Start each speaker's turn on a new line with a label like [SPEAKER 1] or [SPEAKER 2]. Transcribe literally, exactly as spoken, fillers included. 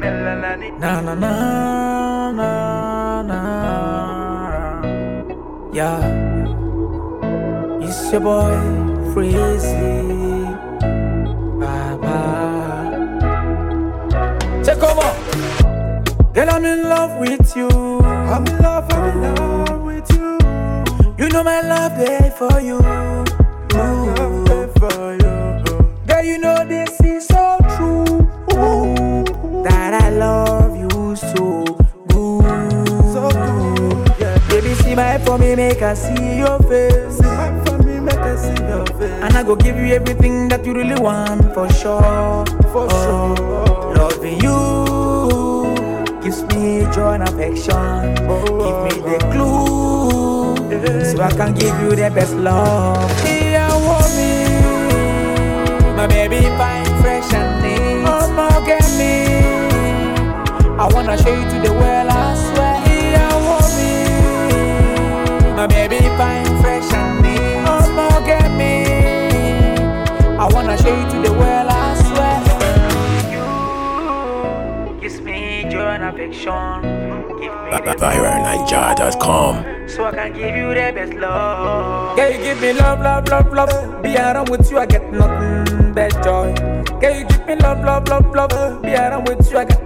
[SPEAKER 1] Na na na na na. Yeah, it's your boy Freezy. Baba. Take over. Girl, I'm in love with you. I'm in love, I'm in love with you. You know my love there for you. My love there for you. Girl, you know this is so true. Ooh, that I love you so good. So good. Yeah. Baby, see my for me, make I see your face. See my for me, make I see your face. And I go give you everything that you really want for sure. For oh, sure. Loving you gives me joy and affection. Oh, give me the clue, yeah, so I can give you the best love. Yeah, want me, my baby fine, fresh and neat. Oh, more get me. I wanna show you to the world, I swear. Yeah, want me, my baby fine, fresh and neat. Oh, more get me. I wanna show you to the world, I swear. Kiss me, joy and affection. Give me the
[SPEAKER 2] Viral Niger dot com.
[SPEAKER 1] so I can give you the best love. Can you give me love, love, love, love? Be around with you, I get nothing but joy. Can you give me love, love, love, love? Be around with you, I get